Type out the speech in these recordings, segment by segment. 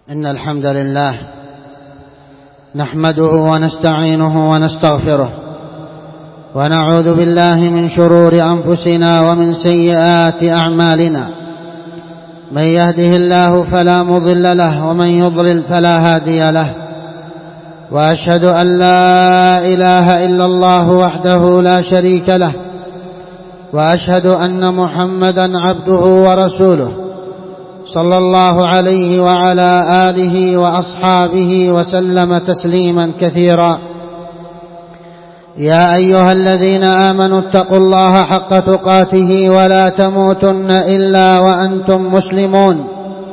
إن الحمد لله نحمده ونستعينه ونستغفره ونعوذ بالله من شرور أنفسنا ومن سيئات أعمالنا. من يهده الله فلا مضل له ومن يضلل فلا هادي له، وأشهد أن لا إله إلا الله وحده لا شريك له، وأشهد أن محمدا عبده ورسوله صلى الله عليه وعلى آله وأصحابه وسلم تسليما كثيرا. يا أيها الذين آمنوا اتقوا الله حق تقاته ولا تموتن إلا وأنتم مسلمون.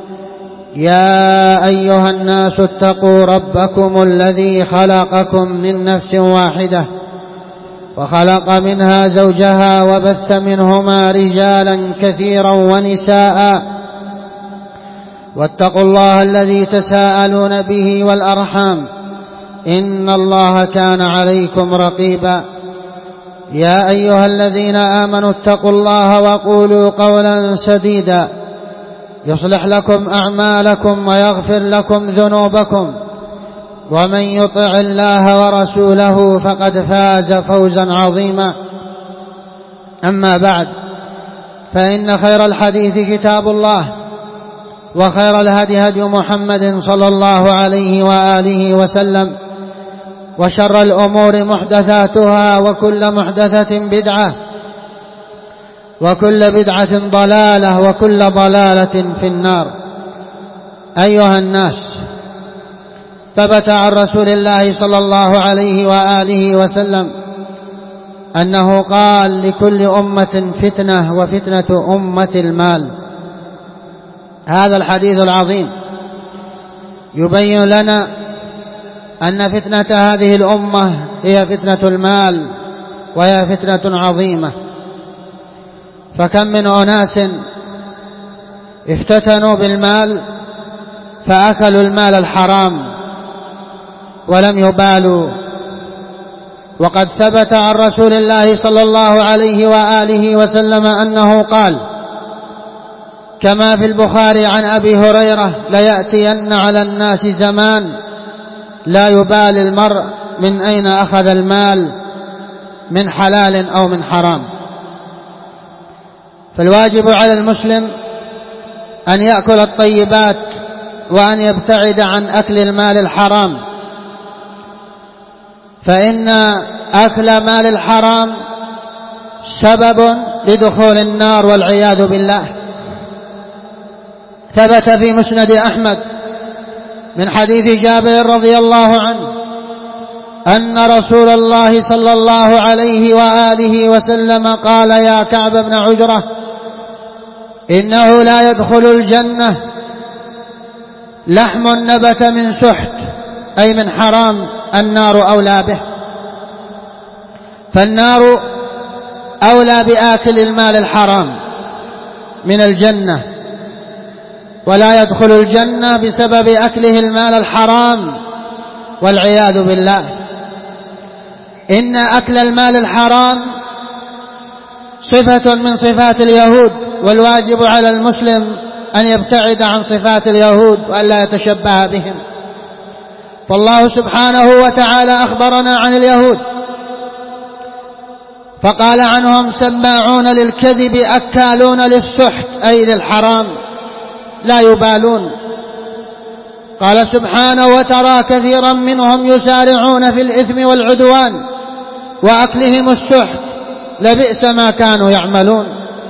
يا أيها الناس اتقوا ربكم الذي خلقكم من نفس واحدة وخلق منها زوجها وبث منهما رجالا كثيرا ونساء، واتقوا الله الذي تساءلون به والأرحام إن الله كان عليكم رقيبا. يا أيها الذين آمنوا اتقوا الله وقولوا قولا سديدا يصلح لكم أعمالكم ويغفر لكم ذنوبكم، ومن يطع الله ورسوله فقد فاز فوزا عظيما. أما بعد، فإن خير الحديث كتاب الله، وخير الهدي هدي محمد صلى الله عليه وآله وسلم، وشر الأمور محدثاتها، وكل محدثة بدعة، وكل بدعة ضلالة، وكل ضلالة في النار. أيها الناس، ثبت عن رسول الله صلى الله عليه وآله وسلم أنه قال: لكل أمة فتنة، وفتنة أمة المال. هذا الحديث العظيم يبين لنا أن فتنة هذه الأمة هي فتنة المال، وهي فتنة عظيمة. فكم من أناس افتتنوا بالمال فأكلوا المال الحرام ولم يبالوا. وقد ثبت عن رسول الله صلى الله عليه وآله وسلم أنه قال كما في البخاري عن أبي هريرة: ليأتين على الناس زمان لا يبالي المرء من أين أخذ المال، من حلال أو من حرام. فالواجب على المسلم أن يأكل الطيبات، وأن يبتعد عن أكل المال الحرام، فإن أكل مال الحرام سبب لدخول النار والعياذ بالله. ثبت في مسند أحمد من حديث جابر رضي الله عنه أن رسول الله صلى الله عليه وآله وسلم قال: يا كعب بن عجرة، إنه لا يدخل الجنة لحم نبت من سحت، أي من حرام، النار أولى به. فالنار أولى بآكل المال الحرام من الجنة، ولا يدخل الجنة بسبب أكله المال الحرام والعياذ بالله. إن أكل المال الحرام صفة من صفات اليهود، والواجب على المسلم أن يبتعد عن صفات اليهود وألا يتشبه بهم. فالله سبحانه وتعالى أخبرنا عن اليهود فقال عنهم: سماعون للكذب أكالون للسحت، أي للحرام، لا يبالون. قال سبحانه: وترى كثيرا منهم يسارعون في الإثم والعدوان وأكلهم السحت، لبئس ما كانوا يعملون.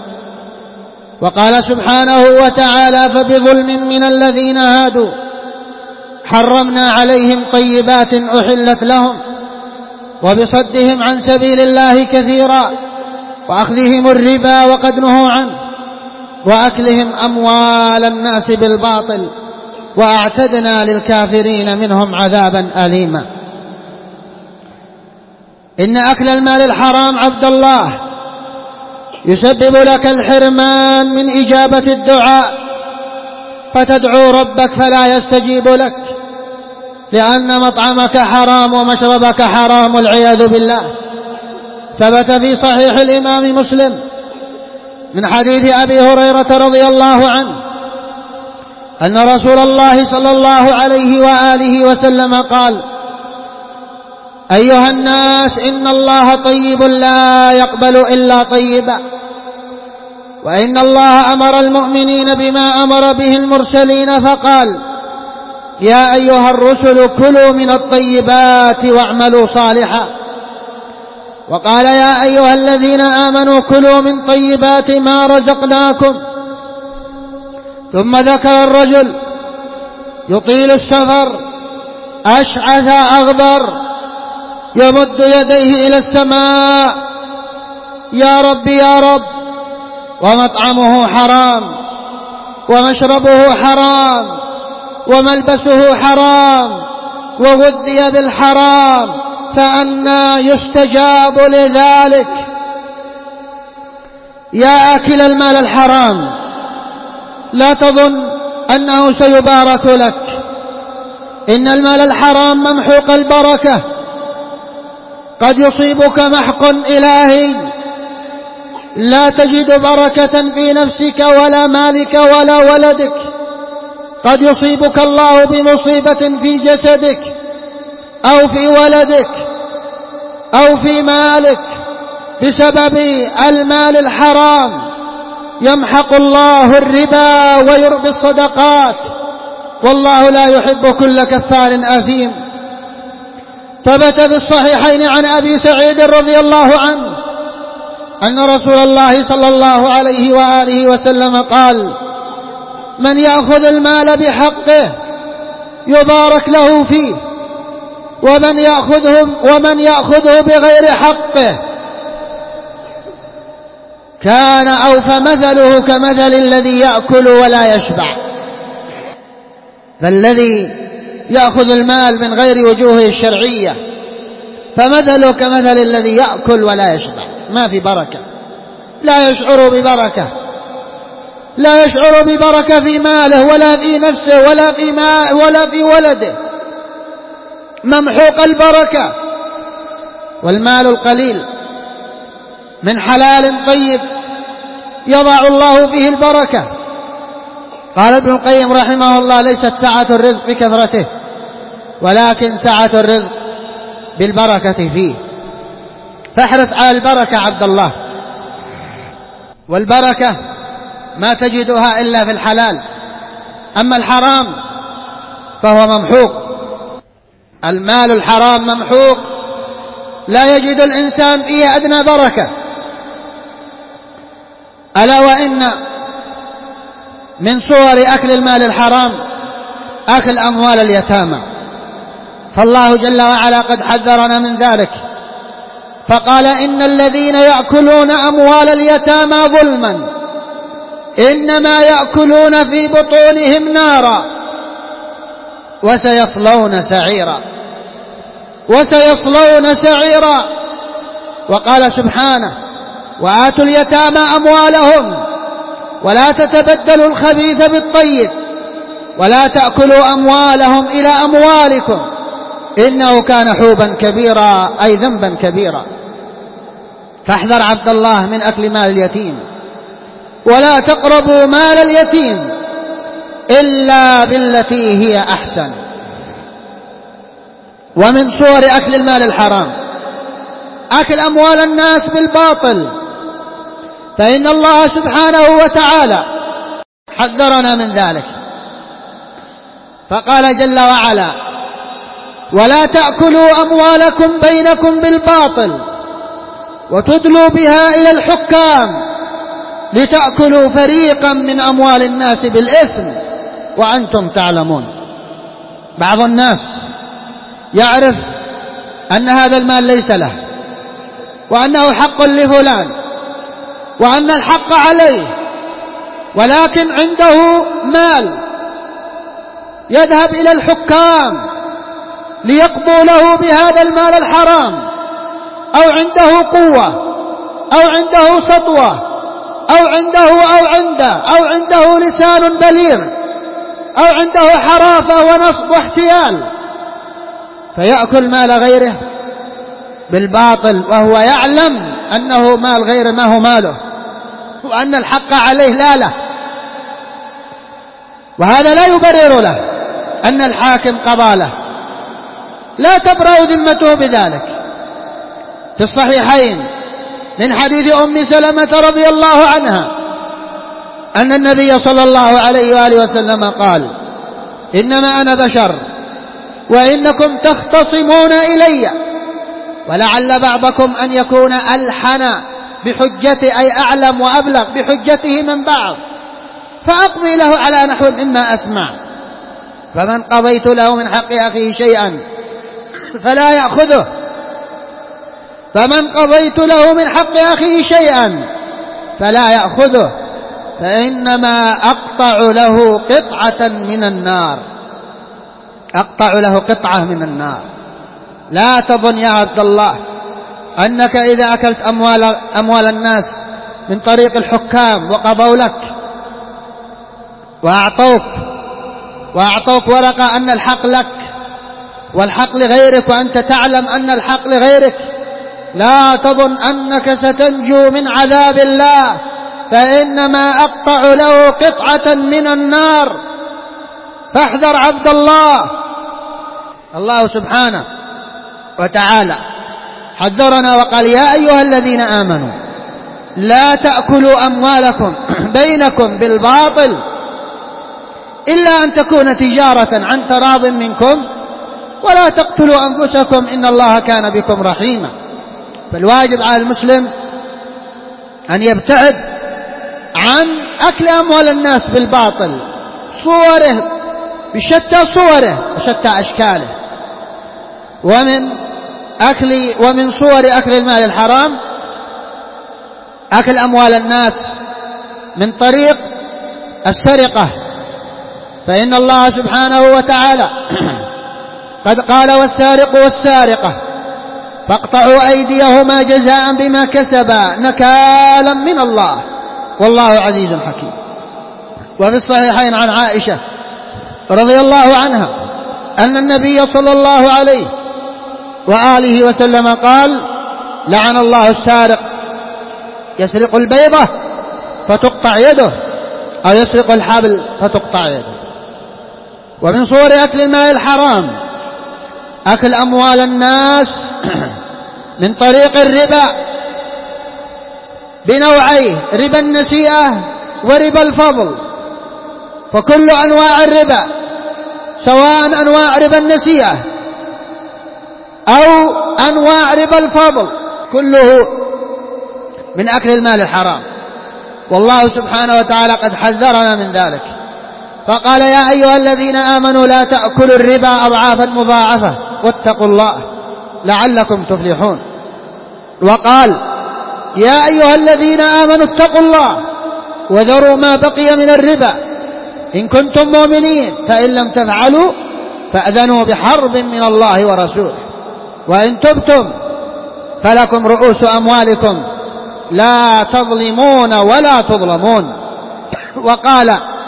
وقال سبحانه وتعالى: فبظلم من الذين هادوا حرمنا عليهم طيبات أحلت لهم، وبصدهم عن سبيل الله كثيرا، وأخذهم الربا وقد نهوا عنه، وأكلهم أموال الناس بالباطل، وأعتدنا للكافرين منهم عذابا أليما. إن أكل المال الحرام عبد الله يسبب لك الحرمان من إجابة الدعاء، فتدعو ربك فلا يستجيب لك، لأن مطعمك حرام ومشربك حرام والعياذ بالله. ثبت في صحيح الإمام مسلم من حديث أبي هريرة رضي الله عنه أن رسول الله صلى الله عليه وآله وسلم قال: أيها الناس، إن الله طيب لا يقبل إلا طيبا، وإن الله أمر المؤمنين بما أمر به المرسلين فقال: يا أيها الرسل كلوا من الطيبات واعملوا صالحا، وقال: يا أيها الذين آمنوا كلوا من طيبات ما رزقناكم. ثم ذكر الرجل يطيل السفر أشعث أغبر يمد يديه إلى السماء: يا رب يا رب، ومطعمه حرام، ومشربه حرام، وملبسه حرام، وغذي بالحرام، فأنى يستجاب لذلك؟ يا آكل المال الحرام، لا تظن أنه سيبارك لك، إن المال الحرام ممحوق البركة، قد يصيبك محق إلهي، لا تجد بركة في نفسك ولا مالك ولا ولدك، قد يصيبك الله بمصيبة في جسدك أو في ولدك أو في مالك بسبب المال الحرام. يمحق الله الربا ويربي الصدقات، والله لا يحب كل كفار أثيم. ثبت في الصحيحين عن أبي سعيد رضي الله عنه أن رسول الله صلى الله عليه وآله وسلم قال: من يأخذ المال بحقه يبارك له فيه، ومن يأخذه بغير حقه كان أو فمثله كمثل الذي يأكل ولا يشبع. فالذي يأخذ المال من غير وجوهه الشرعية فمثله كمثل الذي يأكل ولا يشبع، ما في بركة، لا يشعر ببركة، لا يشعر ببركة في ماله ولا في نفسه ولا في ولده، ممحوق البركة. والمال القليل من حلال طيب يضع الله فيه البركة. قال ابن القيم رحمه الله: ليست سعة الرزق بكثرته، ولكن سعة الرزق بالبركة فيه. فاحرص على البركة عبد الله، والبركة ما تجدها إلا في الحلال، أما الحرام فهو ممحوق. المال الحرام ممحوق، لا يجد الإنسان فيه أدنى بركة. ألا وإن من صور أكل المال الحرام أكل أموال اليتامى، فالله جل وعلا قد حذرنا من ذلك فقال: إن الذين يأكلون أموال اليتامى ظلما إنما يأكلون في بطونهم نارا وسيصلون سعيرا. وقال سبحانه: وآتوا اليتامى أموالهم ولا تتبدلوا الخبيث بالطيب ولا تأكلوا أموالهم إلى أموالكم إنه كان حوبا كبيرا، أي ذنبا كبيرا. فاحذر عبد الله من أكل مال اليتيم، ولا تقربوا مال اليتيم إلا بالتي هي أحسن. ومن صور أكل المال الحرام أكل أموال الناس بالباطل، فإن الله سبحانه وتعالى حذرنا من ذلك فقال جل وعلا: ولا تأكلوا أموالكم بينكم بالباطل وتدلوا بها إلى الحكام لتأكلوا فريقا من أموال الناس بالإثم وأنتم تعلمون. بعض الناس يعرف أن هذا المال ليس له، وأنه حق لفلان، وأن الحق عليه، ولكن عنده مال يذهب إلى الحكام ليقضوا له بهذا المال الحرام، أو عنده قوة أو عنده سطوة أو عنده لسان بليغ أو عنده حرافة ونصب واحتيال، فيأكل مال غيره بالباطل وهو يعلم أنه مال غير ما هو ماله، وأن الحق عليه لا له. وهذا لا يبرر له أن الحاكم قضى له، لا تبرأ ذمته بذلك. في الصحيحين من حديث أم سلمة رضي الله عنها أن النبي صلى الله عليه وآله وسلم قال: إنما أنا بشر وإنكم تختصمون إلي، ولعل بعضكم أن يكون ألحن بحجته، أي أعلم وأبلغ بحجته من بعض، فأقضي له على نحو مما أسمع، فمن قضيت له من حق أخيه شيئا فلا يأخذه، فمن قضيت له من حق أخيه شيئا فلا يأخذه، فإنما أقطع له قطعة من النار، أقطع له قطعة من النار. لا تظن يا عبد الله أنك إذا أكلت أموال الناس من طريق الحكام وقضوا لك وأعطوك ورقة أن الحق لك والحق لغيرك، وأنت تعلم أن الحق لغيرك، لا تظن أنك ستنجو من عذاب الله، فإنما أقطع له قطعة من النار. فاحذر عبد الله. الله سبحانه وتعالى حذرنا وقال: يا أيها الذين آمنوا لا تأكلوا أموالكم بينكم بالباطل إلا أن تكون تجارة عن تراض منكم ولا تقتلوا أنفسكم إن الله كان بكم رحيما. فالواجب على المسلم أن يبتعد عن أكل أموال الناس بالباطل، صوره بشتى صوره وشتى أشكاله، ومن صور أكل المال الحرام أكل أموال الناس من طريق السرقة، فإن الله سبحانه وتعالى قد قال: والسارق والسارقة فاقطعوا أيديهما جزاء بما كسبا نكالا من الله والله عزيز حكيم. وفي الصحيحين عن عائشة رضي الله عنها أن النبي صلى الله عليه وآله وسلم قال: لعن الله السارق، يسرق البيضة فتقطع يده، أو يسرق الحبل فتقطع يده. ومن صور أكل المال الحرام أكل أموال الناس من طريق الربا بنوعيه: ربا النسيئة وربا الفضل. فكل أنواع الربا، سواء أنواع ربا النسيئة أو أنواع ربا الفضل، كله من أكل المال الحرام، والله سبحانه وتعالى قد حذرنا من ذلك، فقال: يا أيها الذين آمنوا لا تأكلوا الربا أضعافا مضاعفة واتقوا الله لعلكم تفلحون. وقال: يا أيها الذين آمنوا اتقوا الله وذروا ما بقي من الربا إن كنتم مؤمنين، فإن لم تفعلوا فأذنوا بحرب من الله ورسوله، وإن تبتم فلكم رؤوس أموالكم لا تظلمون ولا تظلمون. وقال: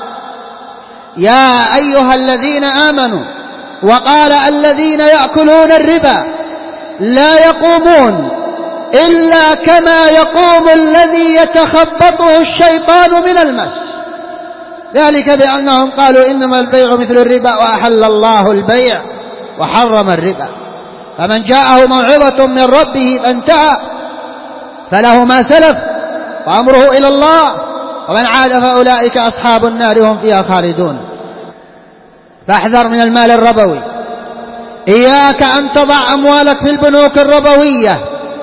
يا أيها الذين آمنوا، وقال: الذين يأكلون الربا لا يقومون إلا كما يقوم الذي يتخبطه الشيطان من المس، ذلك بأنهم قالوا إنما البيع مثل الربا وأحل الله البيع وحرم الربا. فمن جاءه موعظة من ربه فانتهى فله ما سلف وأمره إلى الله، ومن عاد فأولئك أصحاب النار هم فيها خالدون. فاحذر من المال الربوي، إياك أن تضع أموالك في البنوك الربوية،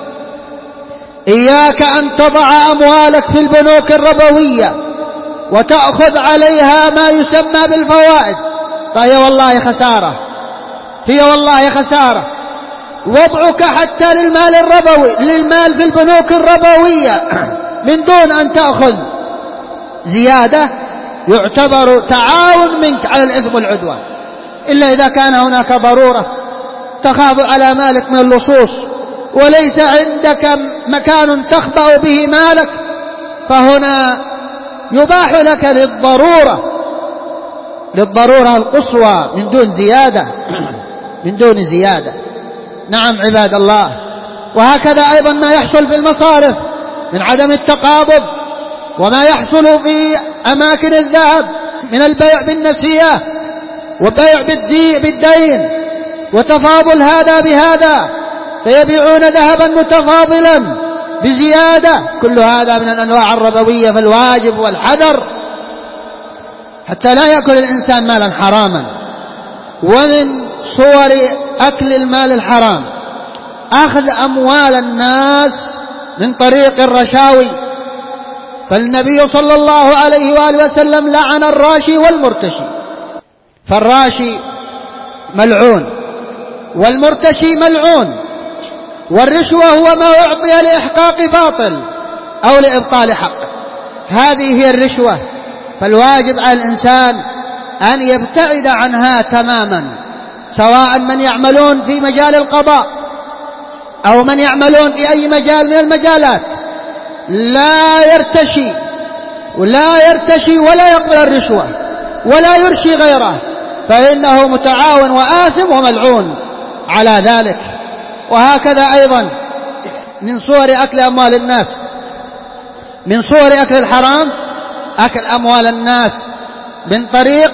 إياك أن تضع أموالك في البنوك الربوية وتأخذ عليها ما يسمى بالفوائد، فهي والله خسارة، هي والله خسارة. وضعك حتى للمال في البنوك الربوية من دون أن تأخذ زيادة يعتبر تعاون منك على الإثم والعدوان، إلا إذا كان هناك ضرورة تخاف على مالك من اللصوص وليس عندك مكان تخبأ به مالك، فهنا يباح لك للضرورة القصوى من دون زيادة. نعم عباد الله. وهكذا أيضا ما يحصل في المصارف من عدم التقابض، وما يحصل في أماكن الذهب من البيع بالنسيئة وبيع بالدين وتفاضل هذا بهذا، فيبيعون ذهبا متفاضلا بزيادة، كل هذا من الأنواع الربوية، فالواجب والحذر حتى لا يأكل الإنسان مالا حراما. ومن صور أكل المال الحرام أخذ أموال الناس من طريق الرشاوي، فالنبي صلى الله عليه وآله وسلم لعن الراشي والمرتشي، فالراشي ملعون والمرتشي ملعون، والرشوة هو ما أعطي لإحقاق باطل أو لإبطال حق، هذه هي الرشوة. فالواجب على الإنسان أن يبتعد عنها تماما، سواء من يعملون في مجال القضاء أو من يعملون في أي مجال من المجالات، لا يرتشي ولا يقبل الرشوة ولا يرشي غيره، فإنه متعاون وآثم وملعون على ذلك. وهكذا أيضا من صور أكل أموال الناس، من صور أكل الحرام أكل أموال الناس من طريق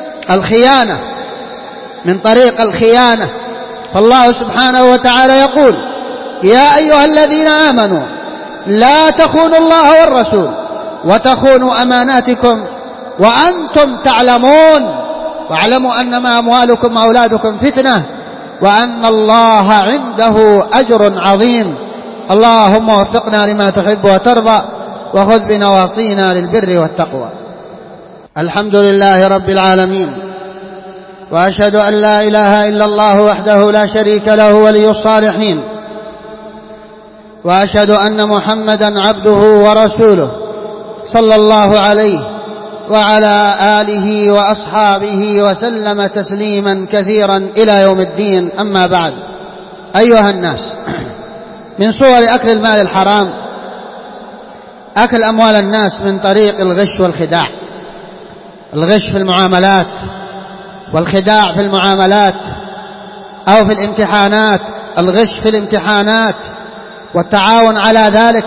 الخيانة، فالله سبحانه وتعالى يقول: يا أيها الذين آمنوا لا تخونوا الله والرسول وتخونوا أماناتكم وأنتم تعلمون، واعلموا أنما أموالكم وأولادكم فتنة وأن الله عنده أجر عظيم. اللهم وفقنا لما تحب وترضى، وخذ بنواصينا للبر والتقوى. الحمد لله رب العالمين، وأشهد أن لا إله إلا الله وحده لا شريك له ولي الصالحين، وأشهد أن محمدا عبده ورسوله صلى الله عليه وعلى آله وأصحابه وسلم تسليما كثيرا إلى يوم الدين. أما بعد، أيها الناس، من صور أكل المال الحرام أكل أموال الناس من طريق الغش والخداع، الغش في المعاملات والخداع في المعاملات أو في الامتحانات، الغش في الامتحانات والتعاون على ذلك،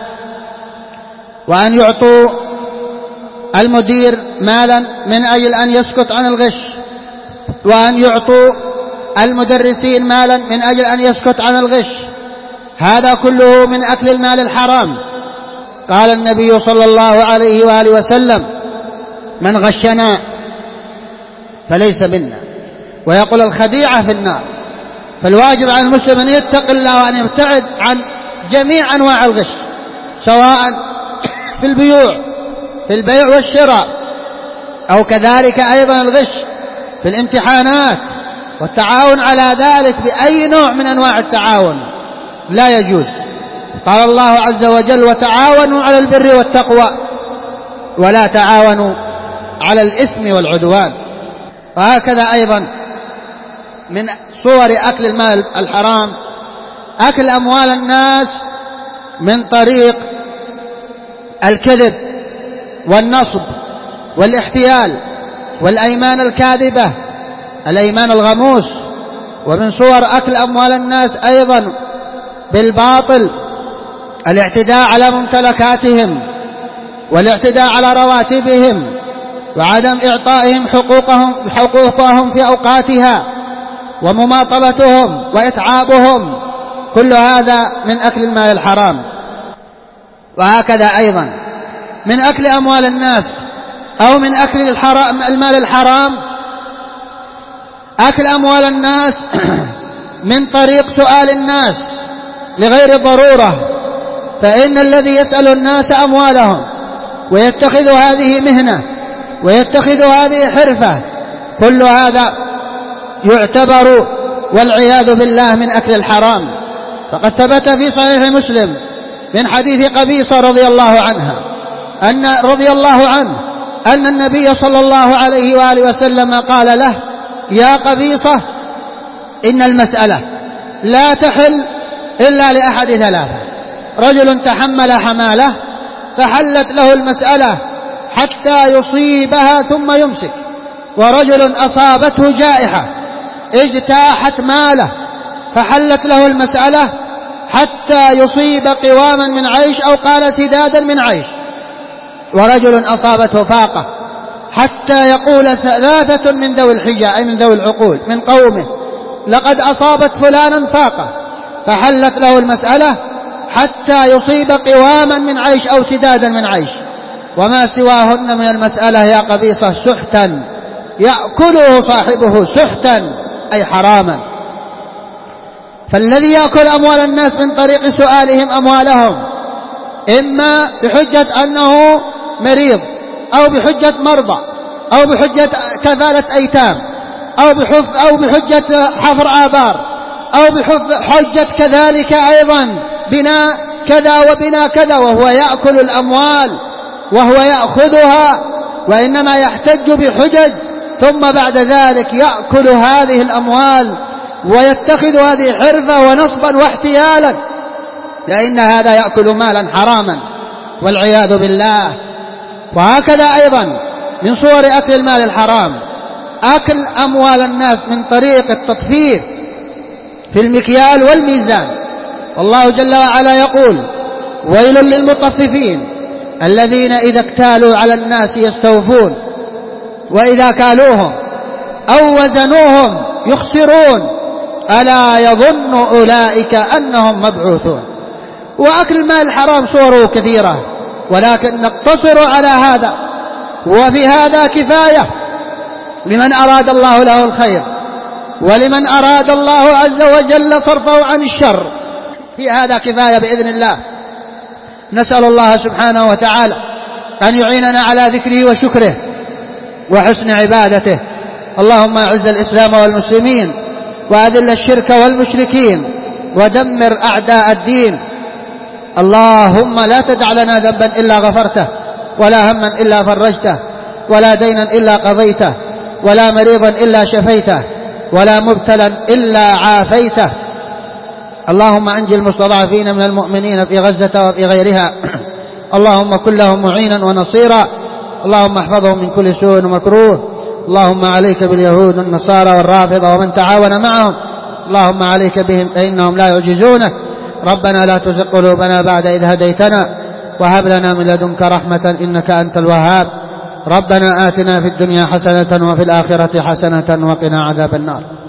وأن يعطوا المدير مالا من أجل أن يسكت عن الغش، وأن يعطوا المدرسين مالا من أجل أن يسكت عن الغش، هذا كله من أكل المال الحرام. قال النبي صلى الله عليه وآله وسلم: من غشنا فليس منا، ويقول الخديعة في النار. فالواجب على المسلم أن يتقي الله وأن يبتعد عن جميع أنواع الغش، سواء في البيع والشراء، أو كذلك أيضا الغش في الامتحانات والتعاون على ذلك بأي نوع من أنواع التعاون لا يجوز. قال الله عز وجل: وتعاونوا على البر والتقوى ولا تعاونوا على الإثم والعدوان. وهكذا أيضا من صور أكل المال الحرام أكل أموال الناس من طريق الكذب والنصب والاحتيال والأيمان الكاذبة، الأيمان الغموس. ومن صور أكل أموال الناس أيضا بالباطل الاعتداء على ممتلكاتهم والاعتداء على رواتبهم وعدم إعطائهم حقوقهم في أوقاتها ومماطلتهم وإتعابهم، كل هذا من أكل المال الحرام. وهكذا أيضا من أكل أموال الناس أو من أكل المال الحرام أكل أموال الناس من طريق سؤال الناس لغير ضرورة، فإن الذي يسأل الناس أموالهم ويتخذ هذه مهنة ويتخذ هذه حرفة، كل هذا يعتبر والعياذ بالله من أكل الحرام. فقد ثبت في صحيح مسلم من حديث قبيصة رضي الله عنه أن النبي صلى الله عليه وآله وسلم قال له: يا قبيصة، إن المسألة لا تحل إلا لأحد ثلاثة: رجل تحمل حمالة فحلت له المسألة حتى يصيبها ثم يمسك، ورجل أصابته جائحة اجتاحت ماله فحلت له المسألة حتى يصيب قواما من عيش أو قال سدادا من عيش، ورجل أصابته فاقة حتى يقول 3 من ذوي الحجة أي من ذوي العقول من قومه لقد أصابت فلانا فاقة، فحلت له المسألة حتى يصيب قواما من عيش أو سدادا من عيش، وما سواهن من المسألة يا قبيصة سحتا يأكله صاحبه سحتا أي حراما. فالذي يأكل أموال الناس من طريق سؤالهم أموالهم إما بحجة أنه مريض أو بحجة مرضى أو بحجة كفالة أيتام أو بحجة حفر آبار أو بحجة كذلك أيضا بناء كذا وبناء كذا، وهو يأكل الأموال وهو يأخذها، وإنما يحتج بحجج، ثم بعد ذلك يأكل هذه الأموال ويتخذ هذه حرفة ونصبا واحتيالا، لأن هذا يأكل مالا حراما والعياذ بالله. وهكذا أيضا من صور أكل المال الحرام أكل أموال الناس من طريق التطفيف في المكيال والميزان. والله جل وعلا يقول: ويل للمطففين الذين إذا اكتالوا على الناس يستوفون وإذا كالوهم أو وزنوهم يخسرون ألا يظن أولئك أنهم مبعوثون. وأكل المال الحرام صوره كثيرة، ولكن نقتصر على هذا، وفي هذا كفاية لمن أراد الله له الخير، ولمن أراد الله عز وجل صرفه عن الشر، في هذا كفاية بإذن الله. نسأل الله سبحانه وتعالى أن يعيننا على ذكره وشكره وحسن عبادته. اللهم أعز الإسلام والمسلمين وأذل الشرك والمشركين ودمر أعداء الدين. اللهم لا تدع لنا ذنبا إلا غفرته، ولا هما إلا فرجته، ولا دينا إلا قضيته، ولا مريضا إلا شفيته، ولا مبتلا إلا عافيته. اللهم أنجي المستضعفين من المؤمنين في غزة وفي غيرها، اللهم كن لهم معينا ونصيرا، اللهم احفظهم من كل سوء ومكروه. اللهم عليك باليهود والنصارى والرافضة ومن تعاون معهم، اللهم عليك بهم فإنهم لا يعجزونك. ربنا لا تزغ قلوبنا بعد إذ هديتنا وهب لنا من لدنك رحمة إنك أنت الوهاب. ربنا آتنا في الدنيا حسنة وفي الآخرة حسنة وقنا عذاب النار.